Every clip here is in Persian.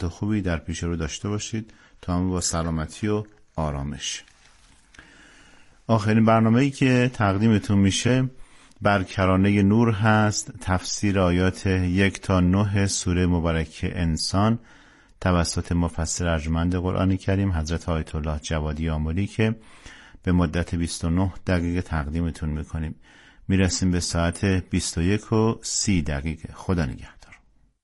وقت خوبی در پیش رو داشته باشید تا هم با سلامتی و آرامش. آخرین برنامه‌ای که تقدیمتون میشه بر کرانه نور هست، تفسیر آیات 1 تا 9 سوره مبارکه انسان توسط مفسر ارجمند قرآن کریم حضرت آیت الله جوادی آملی که به مدت 29 دقیقه تقدیمتون میکنیم. میرسیم به ساعت 21:30. خدا نگهدار.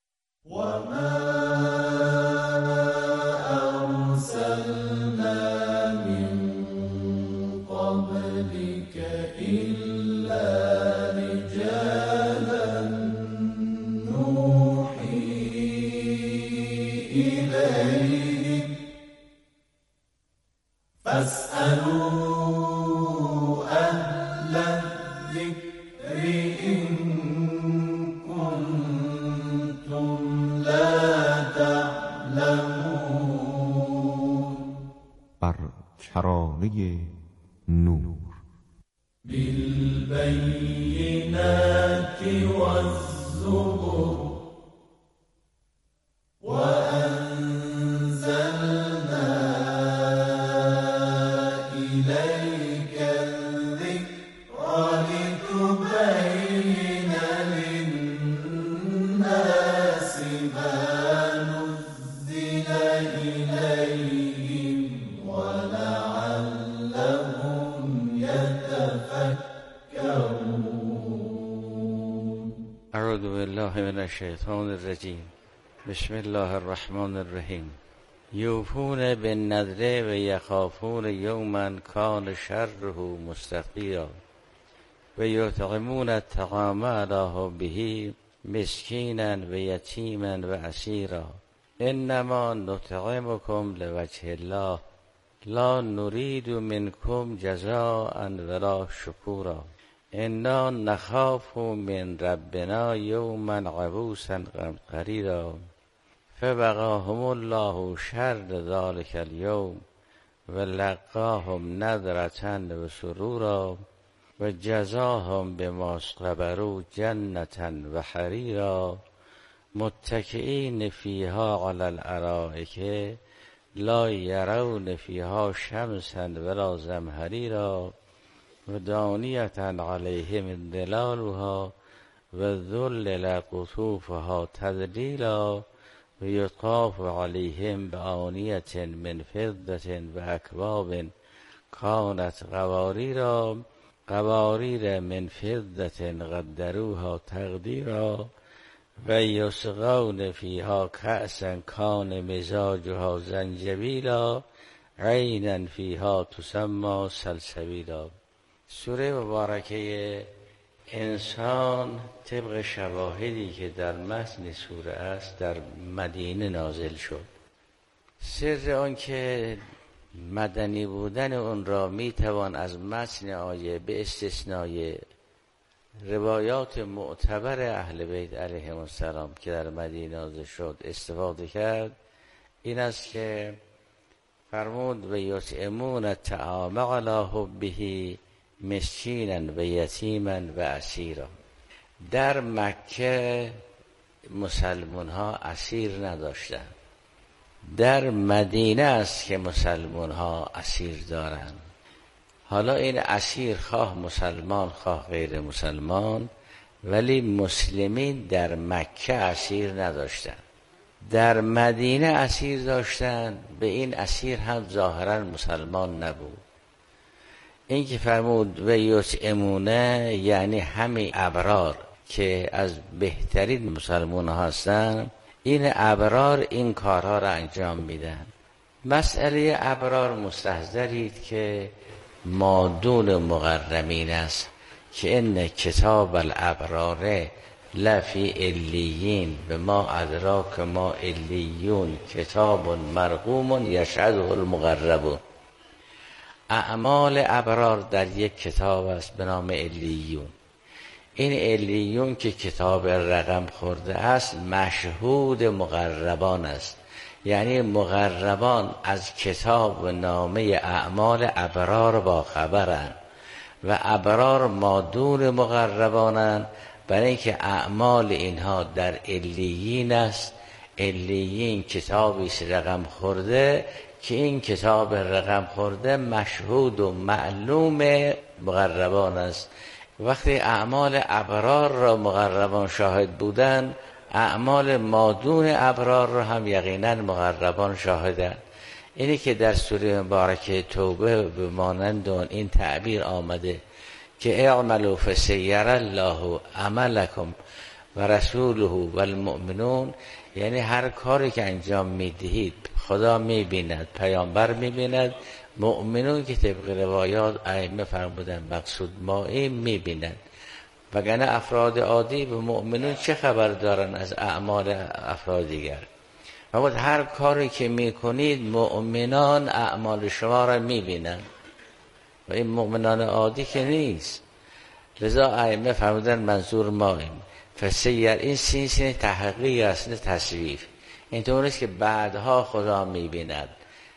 بر کرانه نور بالبينات والزبر وأنزلنا إليك الذكر لتبين للناس ما نزل إليهم ولعلهم يتفكرون. اعوذ بالله من الشیطان الرجیم. بسم الله الرحمن الرحیم. یوفون بالنذر و یخافون یوما کان شره مستطیرا و یطعمون الطعام علی حبه مسکینا و یتیما و اسیرا انما نطعمکم لوجه الله لا نريد منكم جزاء ولا شكورا انا نخاف من ربنا يوما عبوسا قمطريرا فوقاهم الله شر ذلك اليوم ولقاهم نضرة وسرورا وجزاهم بما صبروا جنة وحريرا متكئين فيها على الارائك لا يرون فيها شمسا ولا زمهريرا ودانية عليهم ظلالها وذلل قطوفها تذليلا ويطاف عليهم بآنية من فضة وأكواب كانت قواريرا قوارير من فضة قدروها تقديرا و یسقون فیها کأسا کان مزاجها زنجبیلا عینا فیها تسمى سلسبیلا. سوره مبارکه انسان طبق شواهدی که در متن سوره است در مدینه نازل شد. سر آن که مدنی بودن اون را میتوان از متن آیه به استثنای روایات معتبر اهل بیت علیهم السلام که در مدینه نازل شد استفاده کرد. این است که فرمود و یطعمون الطعام علی حبه مسکینا و یتیما و اسیرا. در مکه مسلمان ها اسیر نداشتند، در مدینه است که مسلمان ها اسیر دارند. حالا این اسیر خواه مسلمان خواه غیر مسلمان، ولی مسلمین در مکه اسیر نداشتند، در مدینه اسیر داشتند. به این اسیر هم ظاهرا مسلمان نبود. این که فرمود و یطعمونه یعنی همین ابرار که از بهترین مسلمان هستند، این ابرار این کارها را انجام میدن. مسئله ابرار مستحضرید که مادون مقرمین است که ان کتاب الابرار لفی علیین و ما ادراک ما علیون کتاب مرقوم یشهده المقربون. اعمال ابرار در یک کتاب است به نام علیون. این علیون که کتاب رقم خورده است مشهود مقربان است، یعنی مقربان از کتاب و نامه اعمال ابرار با خبرند و ابرار مادون مقربانند، برای اینکه اعمال اینها در علیین است. علیین کتابی است رقم خورده که این کتاب رقم خورده مشهود و معلوم مقربان است. وقتی اعمال ابرار را مقربان شاهد بودن، اعمال مادون ابرار را هم یقینا مقربان شاهدند. اینی که در سوره مبارکه توبه به مانند این تعبیر آمده که اعملوا فسیر الله عملکم و رسوله و المؤمنون، یعنی هر کاری که انجام میدهید خدا میبیند، پیامبر میبیند، مؤمنون که طبق روایات ائمه فرمودن مقصود ما این میبینند. وگرنه افراد عادی به مؤمنون چه خبر دارن از اعمال افراد دیگر؟ و هر کاری که میکنید مؤمنان اعمال شما را میبینند و این مؤمنان عادی که نیست. لذا ائمه فرمودن منظور ما این فسیر، این سین تحقیق است، نه تصویف. اینطور است که بعدها خدا میبیند.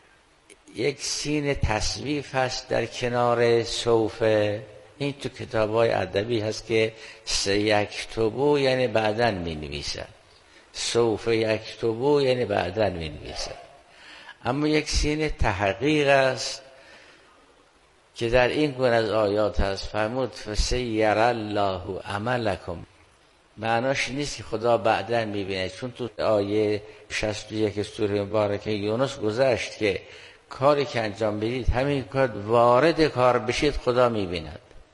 یک سین تصویف هست در کنار سوف. این تو کتاب‌های ادبی هست که سیکتبو یعنی بعداً می‌نویسد، سوف یکتبو یعنی بعداً می‌نویسد. اما یک سین تحقیق است که در این گونه از آیات هست. فرمود فسیر الله عملکم، معناش نیست که خدا بعداً می‌بینه، چون تو آیه 61 سوره مبارکه یونس گذشت که کاری که انجام بدید همین کار وارد کار بشید خدا می‌بیند.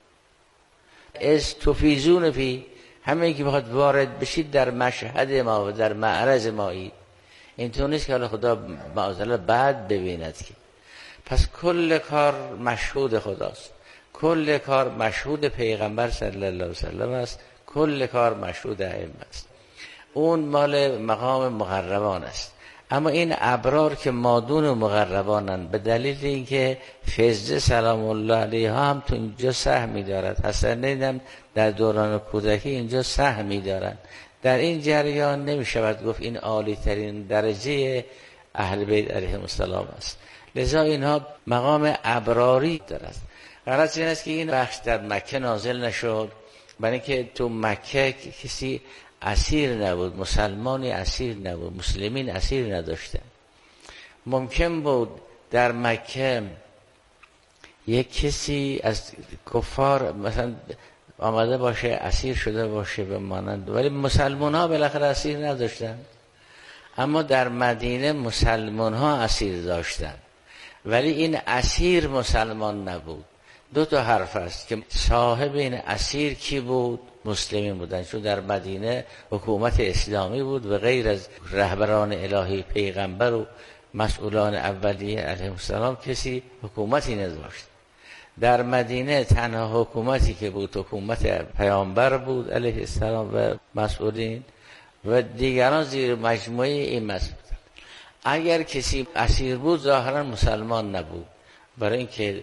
از تفیزون فی، همین که بخواد وارد بشید در مشهد ما و در معرض مایید. اینطور نیست که حالا خدا معاذالله بعد ببیند که. پس کل کار مشهود خداست، کل کار مشهود پیغمبر صلی الله علیه وسلم است، کل کار مشهود ائمه است. اون مال مقام مقربان است. اما این ابرار که مادون و مقربانند به دلیل اینکه فضل سلام الله علیها هم تو اینجا سهمی دارد، حسنین هم در دوران کودکی اینجا سهمی دارند. در این جریان نمی شود گفت این عالی ترین درجه اهل بیت علیهم السلام است. لذا اینها مقام ابراری دارد. غرض این است که این بخش در مکه نازل نشد، برای اینکه تو مکه کسی اسیر نبود، مسلمانی اسیر نبود، مسلمین اسیر نداشتن. ممکن بود در مکه یک کسی از کفار مثلا آمده باشه اسیر شده باشه به مانند، ولی مسلمان ها بالاخره اسیر نداشتن. اما در مدینه مسلمان ها اسیر داشتن، ولی این اسیر مسلمان نبود. دو تا حرف است که صاحب این اسیر کی بود؟ مسلمین بودن، چون در مدینه حکومت اسلامی بود و غیر از رهبران الهی پیغمبر و مسئولان اولیه علیهم السلام کسی حکومتی نداشت. در مدینه تنها حکومتی که بود حکومت پیامبر بود علیه السلام و مسئولین و دیگران زیر مجموعه این مسئول. اگر کسی اسیر بود ظاهرا مسلمان نبود، برای اینکه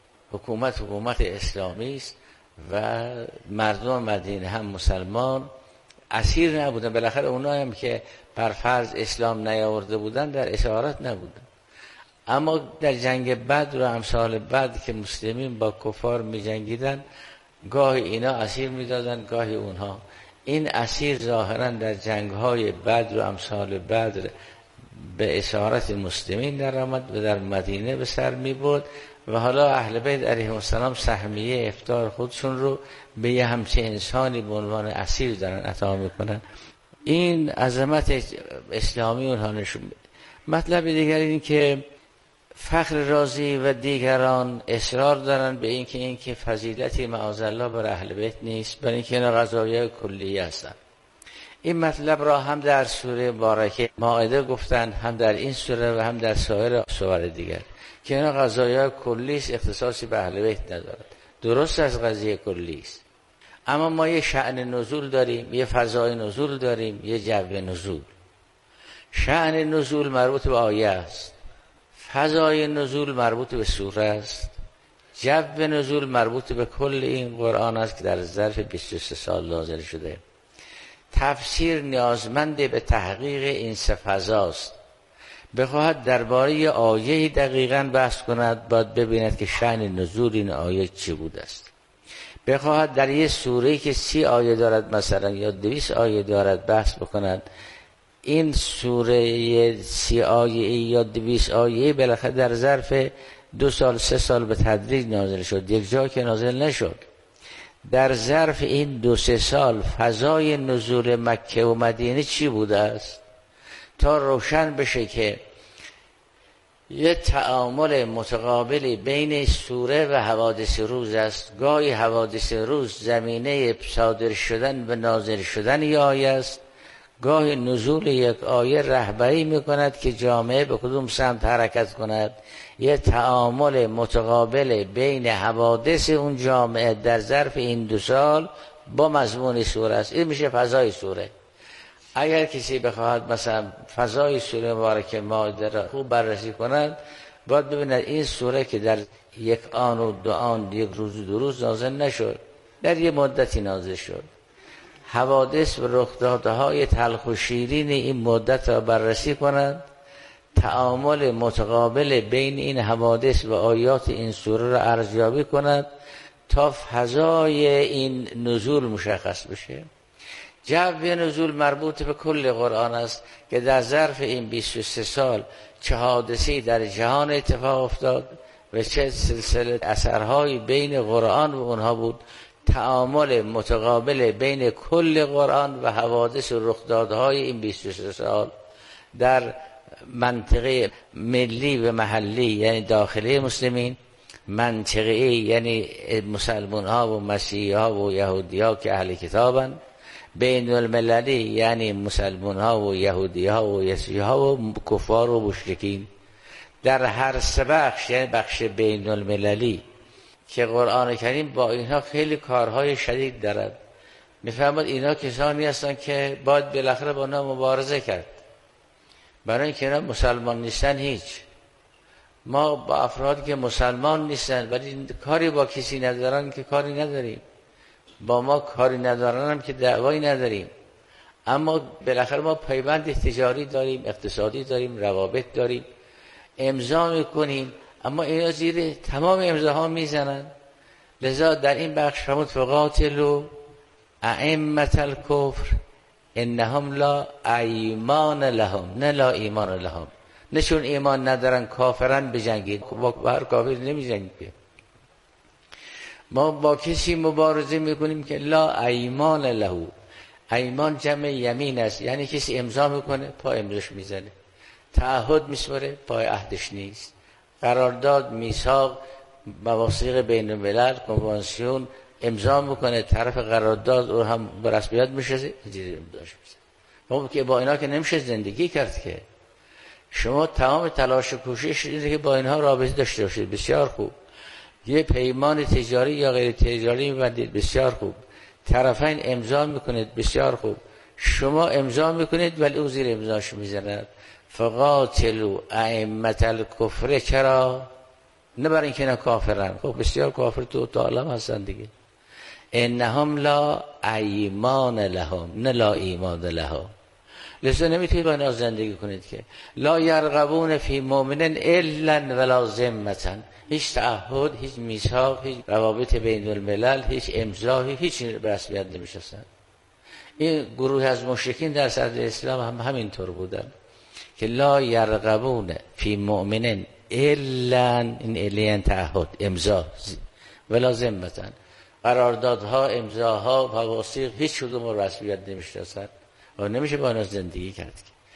حکومت اسلامی است و مردم مدینه هم مسلمان اسیر نبودن. بالاخره اونایی هم که بر فرض اسلام نیاورده بودن در اسارت نبودن. اما در جنگ بدر و امثال بدر که مسلمین با کفار می جنگیدن، گاهی اینا اسیر می دادن گاهی اونها. این اسیر ظاهرا در جنگ‌های بدر و امثال بدر به اسارت مسلمین در آمد و در مدینه به سر می برد و حالا اهل بیت علیهم السلام سهمیه افطار خودشون رو به یه همچه انسانی به عنوان اسیر دارن عطا میکنن. این عظمت اسلامی اونها نشون میده. مطلب دیگر این که فخر رازی و دیگران اصرار دارن به اینکه فضیلتی معاذالله بر اهل بیت نیست، برای اینکه اینا قضایای کلیه هستن. این مطلب را هم در سوره مبارکه مائده گفتن، هم در این سوره و هم در سایر سور دیگر که اینا قضایای کلی است، اختصاصی به اهل بیت ندارد. درست از قضیه کلی است، اما ما یه شأن نزول داریم، یه فضای نزول داریم، یه جو نزول. شأن نزول مربوط به آیه است، فضای نزول مربوط به سوره است، جو نزول مربوط به کل این قرآن است که در ظرف 23 سال نازل شده. تفسیر نیازمند به تحقیق این سه فضاست. بخواهد درباره آیه دقیقاً بحث کند، باید ببیند که شأن نزول این آیه چی بود است. بخواهد در یه سوره‌ای که 30 آیه دارد مثلا یا 200 آیه دارد بحث بکند، این سوره 30 آیه‌ای یا 200 آیه‌ای بالاخره در ظرف 2 سال 3 سال به تدریج نازل شد، یک جا که نازل نشد. در ظرف این 2-3 سال فضای نزول مکه و مدینه چی بوده است تا روشن بشه که یه تعامل متقابلی بین سوره و حوادث روز است. گاهی حوادث روز زمینه صادر شدن و نازل شدن یک آیه است، گاهی نزول یک آیه رهبری میکند که جامعه به کدوم سمت حرکت کند. یه تعامل متقابل بین حوادث اون جامعه در ظرف این 2 سال با مضمون سوره است. این میشه فضای سوره. اگر کسی بخواهد مثلا فضای سوره مبارکه مائده را خوب بررسی کند، باید ببیند این سوره که در یک آن و 2 آن، 1 روز و 2 روز نازل نشد، در یه مدتی نازل شد. حوادث و رخدادهای تلخ و شیرین این مدت را بررسی کند، تعامل متقابل بین این حوادث و آیات این سوره را ارزیابی کند تا فضای این نزول مشخص بشه. جو نزول مربوط به کل قرآن است که در ظرف این 23 سال چه حادثه‌ای در جهان اتفاق افتاد و چه سلسله اثرهایی بین قرآن و اونها بود. تعامل متقابل بین کل قرآن و حوادث و رخدادهای این 23 سال در منطقه ملی و محلی یعنی داخلی مسلمین، منطقه یعنی مسلمان ها و مسیحی ها و یهودی ها که اهل کتابند، بین المللی یعنی مسلمان ها و یهودی ها و مسیحی ها و کفار و مشرکین. در هر 3 بخش یعنی بخش بین المللی که قرآن کریم با اینها خیلی کارهای شدید دارد. میفهمد اینا کسانی هستن که باید بالاخره با اینا مبارزه کرد، برای اینکه اینا مسلمان نیستن. هیچ ما با افرادی که مسلمان نیستن ولی کاری با کسی ندارن که کاری نداریم، با ما کاری ندارن هم که دعوایی نداریم، اما بالاخره ما پیوند تجاری داریم، اقتصادی داریم، روابط داریم، امضا میکنیم، اما اینا زیر تمام امضاها میزنن. لذا در این بخش فرمود فقاتلوا ائمة الکفر انهم لا ایمان لهم، نه لا ایمان لهم، نه چون ایمان ندارن کافرن بجنگید. با هر کافر نمیجنگید. ما با کسی مبارزه میکنیم که لا ایمان له. ایمان جمع یمین است، یعنی کسی امضا میکنه پا امضاش میزنه، تعهد میسپره پای عهدش نیست، قرارداد، میثاق، مواثیق بین الملل، کنوانسیون امضا میکنه، طرف قرارداد او هم به رسمیت میشه، اجازه امضاش میشه. که با اینا که نمیشه زندگی کرد که. شما تمام تلاش و کوشش اینه که با اینها رابطه داشته باشید، بسیار خوب. یه پیمان تجاری یا غیر تجاری میبندید، بسیار خوب. طرفین امضا میکنید، بسیار خوب. شما امضا میکنید ولی او زیر امضاش میزند. فقاتلوا ائمة الکفر. چرا؟ نه برای اینکه اینا کافرن، خب بسیار کافر تو عالم هستن دیگه. انهم لا ایمان لهم، نه لا ایمان لهم. لذا نمیتونید با اینا زندگی کنید که لا یرغبون فی مؤمن الا ولا ذمة. هیچ تعهد، هیچ میثاق، هیچ روابط بین الملل، هیچ امضا، هیچ رسمیت نمیشناسن. این گروه از مشرکین در صدر اسلام هم همینطور بودن که لا یرغبون فی مؤمن الا، این الیان تعهد، امضا، ولا ذمة، قراردادها، امضاها، مواثیق، هیچ کدوم رسمیت نمیشناسن و نمیشه با اینا زندگی کرد.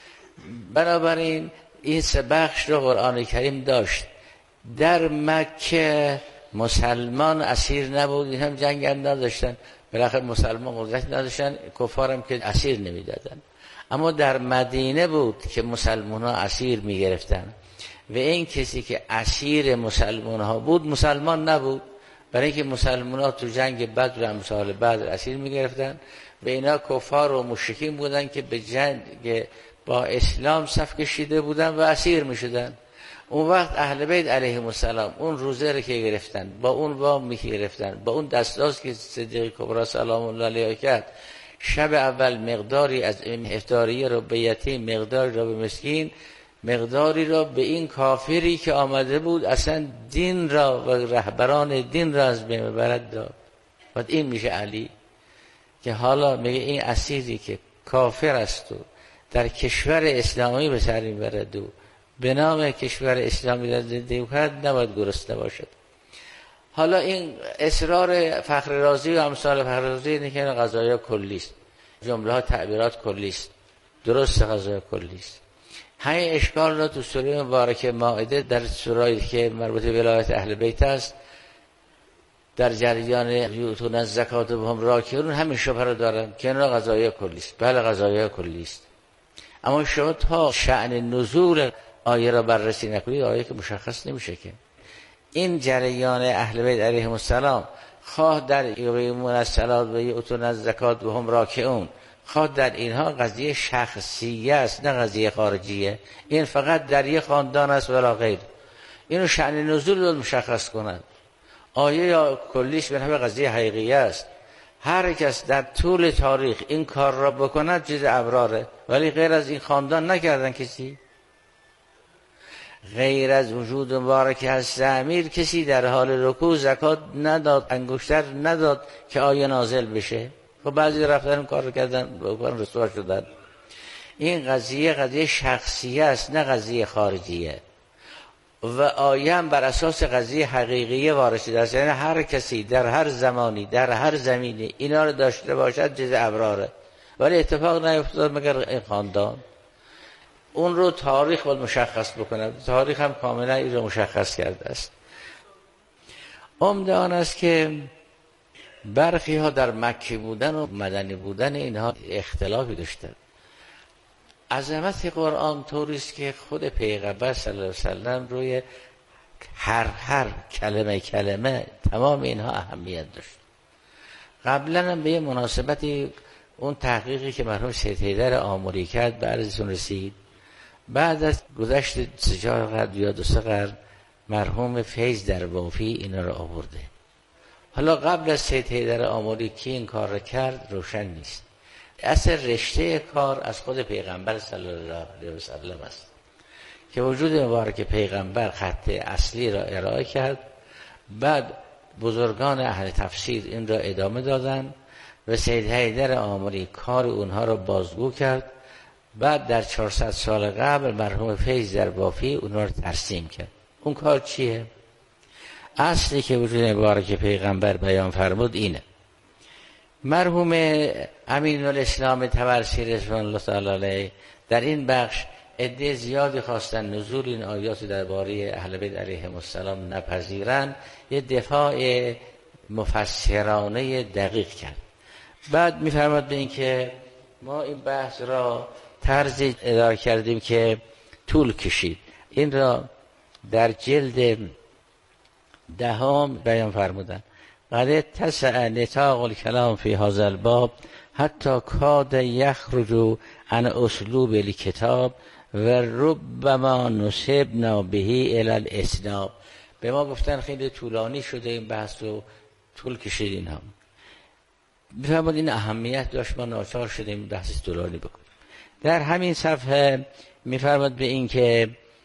بنابراین این 3 بخش رو قرآن کریم داشت. در مکه مسلمان اسیر نبود، این هم جنگ هم نداشتن، بالاخره مسلمان قدرت نداشتن، کفار هم که اسیر نمیدادن. اما در مدینه بود که مسلمان ها اسیر میگرفتن و این کسی که اسیر مسلمان ها بود مسلمان نبود، برای اینکه مسلمان ها تو جنگ بدر و امثال بدر اسیر میگرفتن و اینا کفار و مشرکین بودن که به جنگ با اسلام صف کشیده بودن و اسیر میشدن. اون وقت اهل بیت علیهم السلام اون روزه رو که گرفتن، با اون وام که گرفتن، با اون دستاز که صدیق کبری سلام الله علیه کرد، شب اول مقداری از افطاریه رو به یتیم، مقداری رو به مسکین، مقداری را به این کافری که آمده بود اصلا دین را و رهبران دین را از بین ببرد داد. و این میشه علی که حالا میگه این اسیری که کافر است و در کشور اسلامی به سر میبرد و به نام کشور اسلامی در زندگی میکند نباید گرسنه باشد. حالا این اصرار فخر رازی و امثال فخر رازی اینه که قضایا کلی است، جمله ها تعبیرات کلی است، درست قضایا کلی است. همین اشکال را تو سوره مبارکه مائده در سوره‌ای که مربوط به ولایت اهل بیت است در جریان یؤتون الزکات و هم راکعون همین شبهه رو دارن که اینا قضایا کلی است. بله قضایا کلی است، اما شما تا شأن نزول آیه را بررسی نکنید آیه که مشخص نمیشه که این جریان اهل بیت علیهم السلام خواه در یقیمون الصلاة و یؤتون الزکات و هم راکعون خواه در اینها قضیه شخصیه است نه قضیه خارجیه. این فقط در یک خاندان است ولا غیر. اینو شأن نزول رو مشخص کنند. آیه یا کلیش به نحو قضیه حقیقیه است. هر کس در طول تاریخ این کار را بکند چیز ابراره، ولی غیر از این خاندان نکردن کسی. غیر از وجود مبارک هست امیر کسی در حال رکوع زکات نداد، انگشتر نداد که آیه نازل بشه. خب بعضی رفتن اون کار رو کردن بکنن رسوا شدن. این قضیه شخصیه است نه قضیه خارجیه و آیه هم بر اساس قضیه حقیقیه وارد شده است. یعنی هر کسی در هر زمانی در هر زمینی اینا رو داشته باشد جز ابراره، ولی اتفاق نیفتاد مگر این خاندان. اون رو تاریخ باید مشخص بکنه. تاریخ هم کاملا این رو مشخص کرده است. عمده آن است که برخی ها در مکی بودن و مدنی بودن اینها اختلافی داشتند. عظمت قرآن طوری است که خود پیغمبر صلی الله علیه وسلم روی هر کلمه تمام اینها اهمیت داشت. قبلا هم به مناسبتی اون تحقیقی که مرحوم سید حیدر آموری کرد به عرضتون رسید. بعد از گذشت 3 قرن یا 2 قرن مرحوم فیض در بافی اینا رو آورده. حالا قبل از سید حیدر آموری کی این کار را کرد روشن نیست. اصل رشته کار از خود پیغمبر صلی الله علیه وسلم است که وجود مبارک پیغمبر خط اصلی را ارائه کرد. بعد بزرگان اهل تفسیر این را ادامه دادن و سید حیدر آموری کار اونها را بازگو کرد. بعد در 400 سال قبل مرحوم فیض در بافی اونها را ترسیم کرد. اون کار چیه؟ اصلی که وجود مبارک پیغمبر بیان فرمود اینه. مرحوم امین الاسلام طبرسی رضوان الله تعالی علیه در این بخش عده زیادی خواستن نزول این آیات درباره اهل بیت علیهم السلام نپذیرن، یه دفاع مفسرانه دقیق کرد. بعد میفرماد به این که ما این بحث را طرزی اداره کردیم که طول کشید. این را در جلد 10 بیان فرمودن. قد اتسع نطاق الكلام في هذا الباب حتی کاد یخرج عن اسلوب الکتاب و ربما نسبنا به الی الاسناد. به ما گفتن خیلی طولانی شده این بحث و طول کشید. این هم بفرماد این اهمیت داشت، ما ناچار شدیم بحث طولانی بکنیم. در همین صفحه میفرماد به این که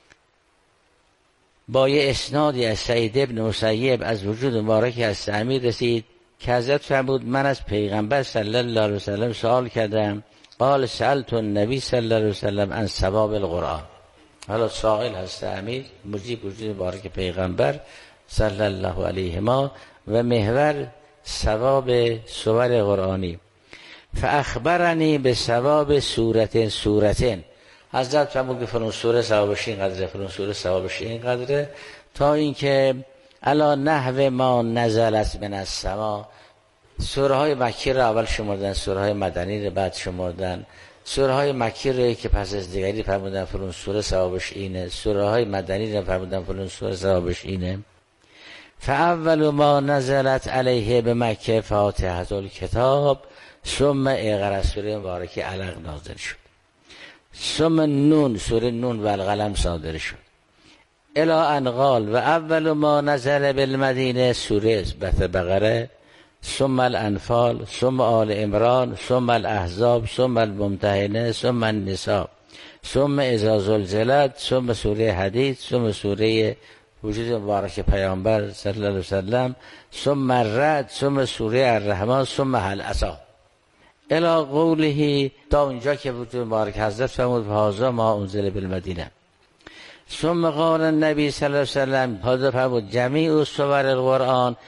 با یه اسنادی از سعید ابن مسیب از وجود مبارک از امیر رسید که حضرت فرمود من از پیغمبر صلی الله علیه وسلم سوال کردم. قال سألت النبی صلی الله علیه وسلم عن ثواب القرآن. حالا سائل هست امیر، مجیب وجود مبارک پیغمبر صلی الله علیه ما و محور ثواب سور قرآنی. فاخبرنی به ثواب سورتين حضرت فرمود که فلان سوره ثوابش اینقدره، فلان سوره ثوابش اینقدره، تا اینکه الا نحو ما نزلت من السما. سوره های مکی را اول شمردن، سوره های مدنی را بعد شمردن. سوره های مکی را که پس از دیگری فرمودن فلان سوره ثوابش اینه، سوره های مدنی را فرمودن فلان سوره ثوابش اینه. فاول ما نزلت علیه به مکه فاتحه الکتاب ثم اقرا سوره مبارکه علق نازل شد. ثم نون سوره نون و القلم صادر شد. الی ان قال و اول ما نزل بالمدینه سوره بقره ثم الانفال ثم آل عمران ثم الاحزاب ثم الممتحنه ثم النساء ثم اذا زلزلت ثم سوره حدید ثم سوره وجود مبارک پیامبر صلی الله علیه وسلم ثم الرعد ثم سوره الرحمن ثم هل عصا. الی قوله، تا اونجا که بود مبارک حضرت فرمود هذا ما انزل بالمدینه. ثم قال النبی صلی الله علیه و سلم، حضرت فرمود جمیع سور القرآن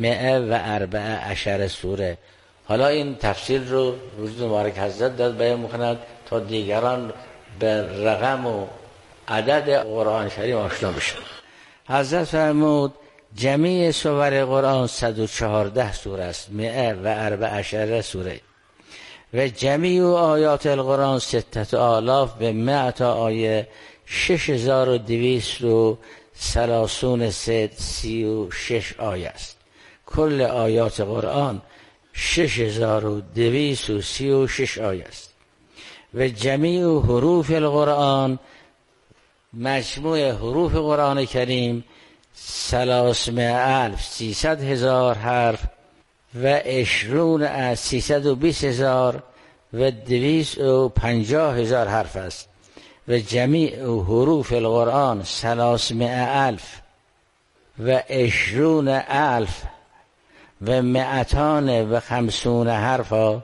114 سوره. حالا این تفصیل رو وجود مبارک حضرت داد بیان می‌کند تا دیگران به رقم و عدد قرآن شریف آشنا بشن. حضرت فرمود جمیع سور قرآن 114 سوره است، 114 سوره. و جمیع آیات القرآن 6000 و 100 آیه 6236 آیه است. کل آیات قرآن 6236 آیه است. و جمیع حروف القرآن، مجموع حروف قرآن کریم 300,000 حرف و 320,000 و 250,000 حرف است. و جمیع حروف القرآن 300,000 و 20,000 و 250 حرف،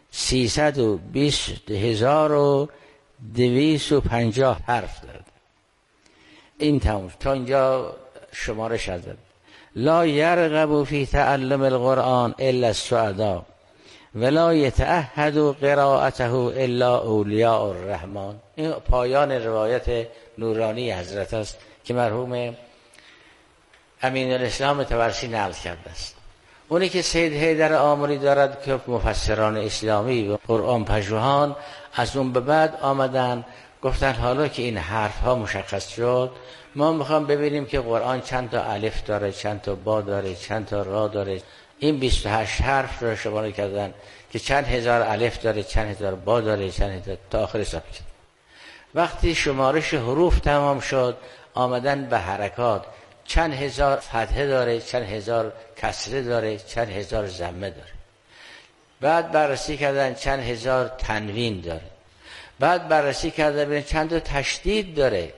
320,250 حرف دارد. این تموم تا اینجا شمارش شد. لا یرغب فی تعلم القرآن الا السعداء ولا یتعهد قراءته الا اولیاء الرحمن. این پایان روایت نورانی حضرت است که مرحوم امین الاسلام طبرسی نقل کرده است. اونی که سید حیدر آمری دارد که مفسران اسلامی و قرآن پژوهان از اون به بعد آمدن گفتن حالا که این حرف ها مشخص شد، ما میخوام ببینیم که قرآن چند تا الف داره، چند تا با داره، چند تا را داره. این 28 حرف رو شماره کردن که چند هزار الف داره، چند هزار با داره، چند هزار تا آخر حساب کرد. وقتی شمارش حروف تمام شد آمدن به حرکات، چند هزار فتحه داره، چند هزار کسره داره، چند هزار ضمه داره. بعد بررسی کردن چند هزار تنوین داره. بعد بررسی کردن ببین چند تا تشدید داره.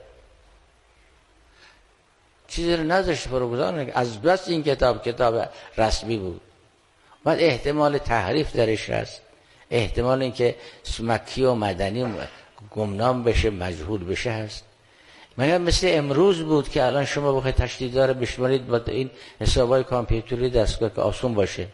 چیزی رو نذاشت بروگذار از بس این کتاب رسمی بود. بعد احتمال تحریف درش هست، احتمال اینکه مکی و مدنی گمنام بشه، مجهول بشه هست. مگر مثل امروز بود که الان شما بخواید تشدیدها رو بشمارید با این حسابای کامپیوتری دستگاه که آسون باشه؟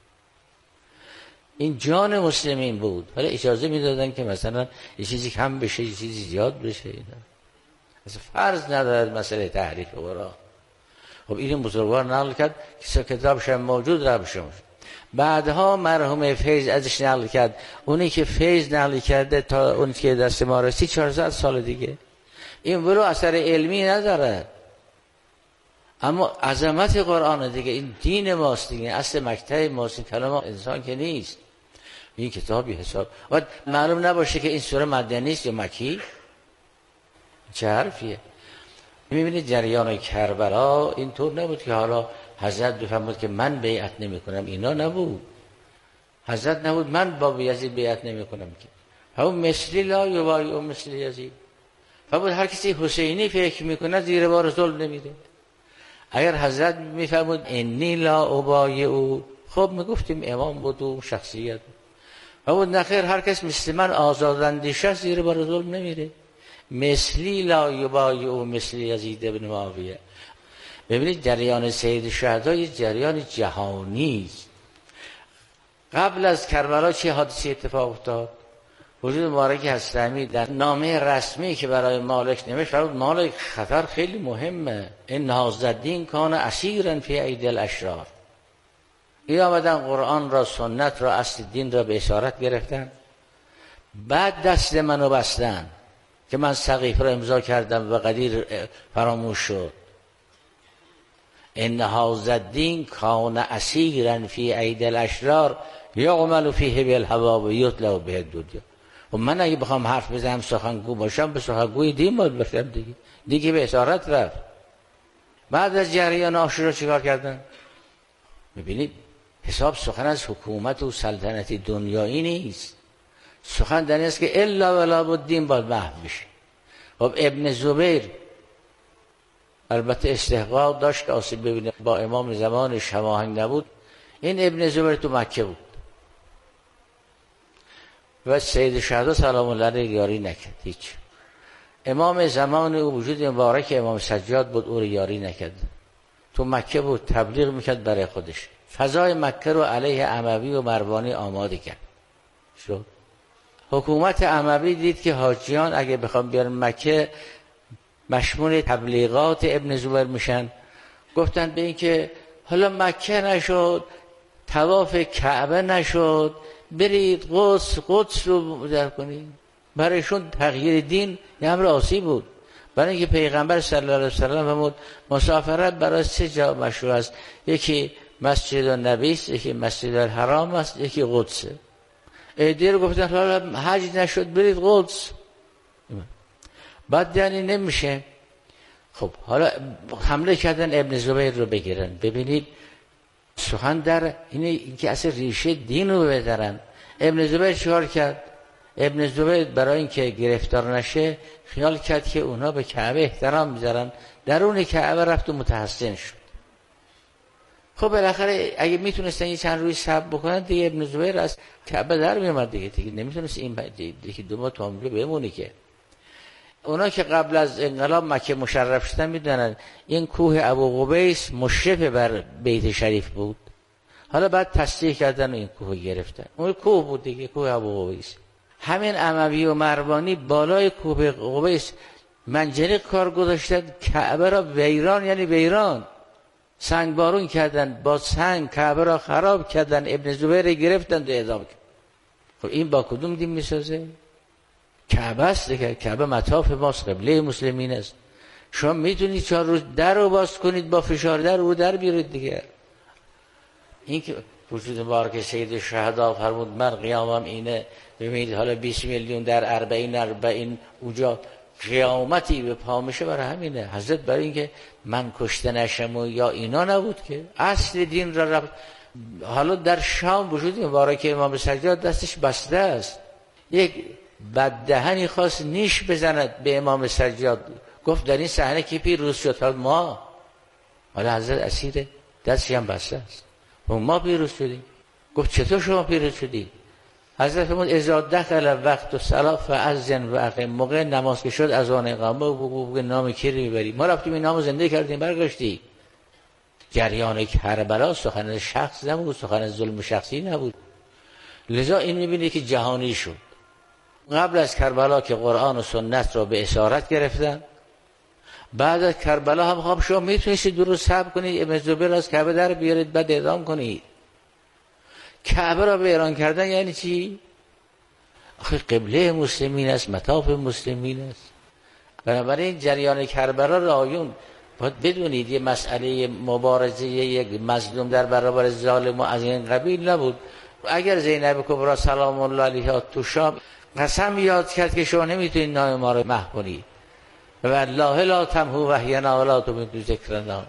این جان مسلمین بود. حالا اجازه میدادن که مثلا یه چیزی کم بشه، یه چیزی زیاد بشه. اصلا فرض ندارد مسئله تحریف قرآن. خب این بزرگوار نقل کرد که کتابش هم موجود را بشم. بعدها مرحوم فیض ازش نقل کرد. اونی که فیض نقل کرده تا اونی که دست ما رسید 400 سال دیگه. این ولو اثر علمی نداره، اما عظمت قرآن دیگه، این دین ماست دیگه، اصل مکتب ماست، کلام انسان که نیست. این کتابی حساب و معلوم نباشه که این سوره مدنی است یا مکی. چه حرفیه؟ میبینید جریان کربلا اینطور نبود که حالا حضرت بفرمود که من بیعت نمی کنم. اینا نبود. حضرت نبود من با یزید بیعت نمی کنم که همون مثلی لا یبایع مثل یزید. فبود هر کسی حسینی فکر میکنه زیر بار ظلم نمیره. اگر حضرت میفرمود انی لا ابایع، خب میگفتیم امام بود و شخصیت. فبود نخیر هر کس مثل من آزاداندیشه زیر بار ظلم نمیره. مثلی لا یبایع مثل یزید ابن معاویه. ببینید جریان سید شهدا یه جریان جهانی است. قبل از کربلا چه حادثه اتفاق افتاد؟ وجود مبارک هستمی در نامه رسمی که برای مالک نوشت فرمود مالک خطر خیلی مهمه، این هازالدین کان اسیرا فی ایدی الاشرار. این آمدن قرآن را، سنت را، اصل دین را به اشارت گرفتن، بعد دست منو بستن که من سقیف را امضا کردم و قدیر فراموش شد. ان هازالدین کان اسیرا فی ایدی الاشرار یعمل فیه بالهوا و یطلع به الدنیا. و من اگه بخوام حرف بزنم سخنگو باشم به سخنگوی دین باید باشم دیگه به اشارت رفت. بعد از جریان عاشورا چیکار کردن؟ میبینید حساب سخن از حکومت و سلطنتی دنیایی نیست. سخن در این است که الا ولا بود دین باید محو بشه. خب ابن زبیر البته استحقاق داشت که آسیب ببینه، با امام زمانش هماهنگ نبود. این ابن زبیر تو مکه بود. و سید شهدا سلام الله علیه یاری نکرد. هیچ امام زمان او وجود مبارک امام سجاد بود، او رو یاری نکرد. تو مکه بود، تبلیغ میکرد برای خودش، فضای مکه رو علیه اموی و مروانی آماده کرد. شد حکومت اموی دید که حاجیان اگه بخوام بیارن مکه مشمول تبلیغات ابن زبیر میشن، گفتن به این که حالا مکه نشد، طواف کعبه نشد، برید قدس رو در کنید. برایشون تغییر دین یه امر آسیب بود، برای اینکه پیغمبر صلی الله علیه وسلم فرمود مسافرت برای 3 جا مشروع است، یکی مسجد النبی است، یکی مسجد الحرام است، یکی قدسه. ایده رو گفتن حالا حج نشد برید قدس، بعد یعنی نمیشه. خب حالا حمله کردن ابن زبیر رو بگیرن. ببینید سخن در این که اصلا ریشه دین رو بدرن. ابن زبیر چیکار کرد؟ ابن زبیر برای اینکه گرفتار نشه خیال کرد که اونا به کعبه احترام میذارن، درون کعبه رفت و متحسن شد. خب بالاخره اگه میتونستن یه چند روی صبر بکنن دیگه ابن زبیر از کعبه در میومد دیگه نمیتونست این دیگه 2 ماه تامل بمونه. که اونا که قبل از انقلاب مکه مشرف شدن میدونن این کوه ابو قبیس مشرف بر بیت شریف بود، حالا بعد تصدیح کردن و این کوه گرفتن. اون کوه بود دیگه، کوه ابو قبیس. همین اموی و مروانی بالای کوه قبیس منجنیق کار گذاشتن، کعبه را ویران، یعنی ویران، سنگ بارون کردن، با سنگ کعبه را خراب کردن، ابن زبیر گرفتن و اعدام کردن. خب این با کدوم دین میسازه؟ کعبه است دیگه، کعبه مطاف ماست، قبله مسلمین است. شما میتونید 4 روز در رو باز کنید، با فشار در رو در بیارید دیگه. این که وجود مبارک سید شهدا فرمود من قیامم اینه. ببینید حالا 20 میلیون در 40 اونجا قیامتی به پا میشه. برای همینه حضرت برای اینکه من کشته نشم و یا اینا نبود که اصل دین را رفت. حالا در شام وجود مبارک امام سجاد دستش بسته است، یک بددهنی خواست نیش بزند به امام سجاد، گفت در این صحنه کی پیروز شد؟ ما. حالا حضرت اسیر دستی هم بسته است و ما پیروز شدیم. گفت چطور شما پیروز شدید؟ حضرت فرمود اذا دخل وقت الصلاه فاذن واقم. موقع نماز که شد اذان اقامه و نام کی رو میبری؟ ما رفتیم این نامو زنده کردیم برگشتی. جریان کربلا سخن شخص نبود، سخن ظلم شخصی نبود. لذا این میبینی که جهانی شد. قبل از کربلا که قرآن و سنت را به اسارت گرفتن، بعد از کربلا هم خب شما میتونید درست صبر کنید، ابن زبیر از کعبه در بیارید بعد اعدام کنید. کعبه را به ایران کردن یعنی چی؟ آخه قبله مسلمین است، مطاف مسلمین است. بنابراین جریان کربلا رایون باید بدونید یه مسئله مبارزه یک مظلوم در برابر ظالم و از این قبیل نبود. اگر زینب کبرا سلام الله علیها تو شام قسم یاد کرد که شما نمیتونید نام ما رو محو کنید، و والله لا تمحو وحینا ولا تمحو ذکرنا.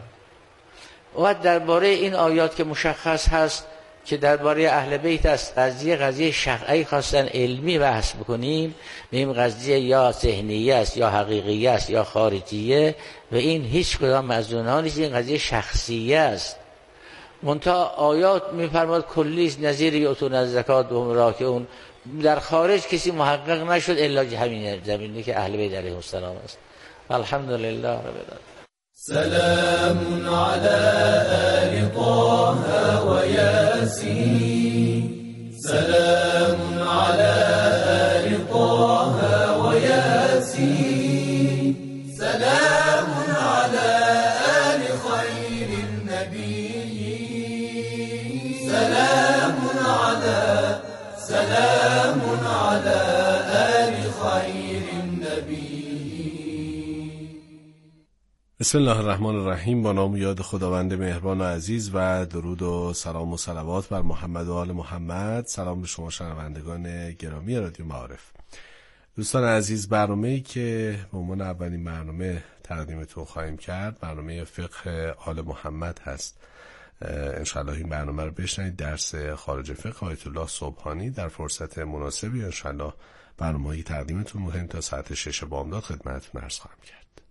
و درباره این آیات که مشخص هست که درباره اهل بیت است، قضیه شرعی خواستن علمی بحث بکنیم، این قضیه یا ذهنیه است یا حقیقیه است یا خارجیه، و این هیچ کدام از اونها نیست، این قضیه شخصیه است. منتها آیات میفرماد کلی نظیر یؤتون الزکات و هم راکعون، در خارج کسی محقق نشد الا همین زمینی که اهل بیت علیهم السلام است. الحمدلله رب العالمین. سلام على آل طه و یاسین، سلام على آل طه و یاسین، سلام على آل خیر النبی، سلام على آل خیر النبی. بسم الله الرحمن الرحیم. با نام و یاد خداوند مهربان و عزیز و درود و سلام و صلوات بر محمد و آل محمد. سلام به شما شنوندگان گرامی رادیو معارف. دوستان عزیز، برنامه‌ای که به عنوان اولین برنامه تقدیمتون خواهیم کرد برنامه فقه آل محمد هست. انشالله این برنامه رو بشنید. درس خارج فقه آیت الله صبحانی در فرصت مناسبی انشالله برنامه‌ای تقدیمتون مهم تا ساعت 6 بامداد خدمتتون عرض خواهم کرد.